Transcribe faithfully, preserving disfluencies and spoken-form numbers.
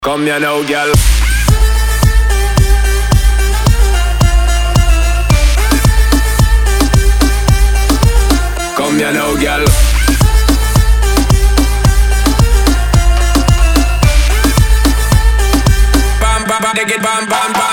Come here now, girl. Come here now, girl. Bam, bam, bam, dig it, bam, bam, bam.